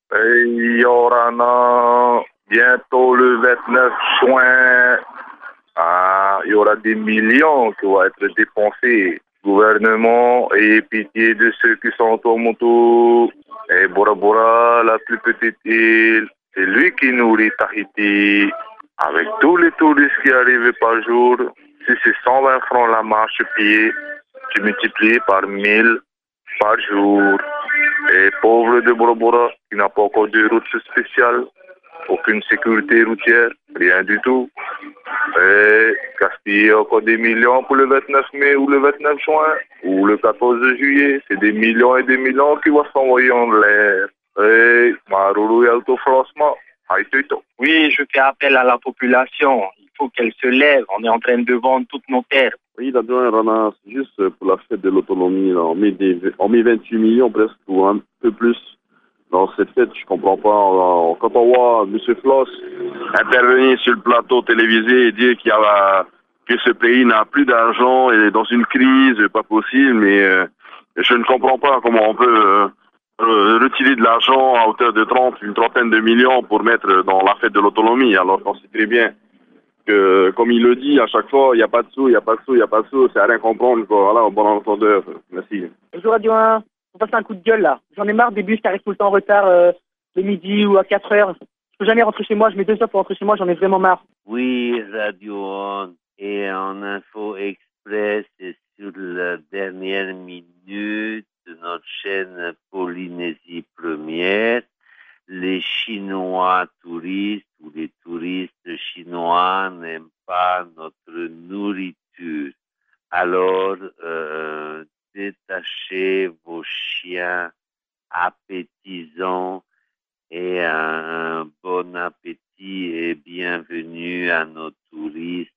Et il y aura bientôt le 29 juin. Il y aura des millions qui vont être dépensés. Gouvernement, ayez pitié de ceux qui sont au moto. Et Bora Bora, la plus petite île, c'est lui qui nourrit Tahiti. Avec tous les touristes qui arrivent par jour, si c'est 120 francs la marche pied, tu multiplies par 1000 par jour. Et pauvre de Bora Bora, qui n'a pas encore de route spéciale, aucune sécurité routière, rien du tout. Et gaspiller encore des millions pour le 29 mai ou le 29 juin ou le 14 juillet. C'est des millions et des millions qui vont s'envoyer en l'air. Et Maruru et autofrancement. Oui, je fais appel à la population. Il faut qu'elle se lève. On est en train de vendre toutes nos terres. Oui, l'adjoint Rana, c'est juste pour la fête de l'autonomie, là, on met 28 millions presque, ou un peu plus. Dans cette fête, je comprends pas. Quand on voit M. Floss intervenir sur le plateau télévisé et dire que ce pays n'a plus d'argent et est dans une crise, pas possible, mais je ne comprends pas comment on peut retirer de l'argent à hauteur de une trentaine de millions pour mettre dans la fête de l'autonomie, alors qu'on sait très bien que, comme il le dit à chaque fois, il n'y a pas de sous, il n'y a pas de sous, il n'y a pas de sous, c'est à rien comprendre, quoi. Voilà, bon entendeur. Merci. Bonjour adjoint, on passe un coup de gueule là. J'en ai marre des bus qui arrivent tout le temps en retard, le midi ou à 4 heures. Je peux jamais rentrer chez moi, je mets 2 heures pour rentrer chez moi, j'en ai vraiment marre. Oui, Radio On et en Info Express et sur la dernière minute de notre chaîne Polynésie Première, les Chinois touristes ou les touristes chinois n'aiment pas notre nourriture. Alors, détachez vos chiens appétisants et un bon appétit et bienvenue à nos touristes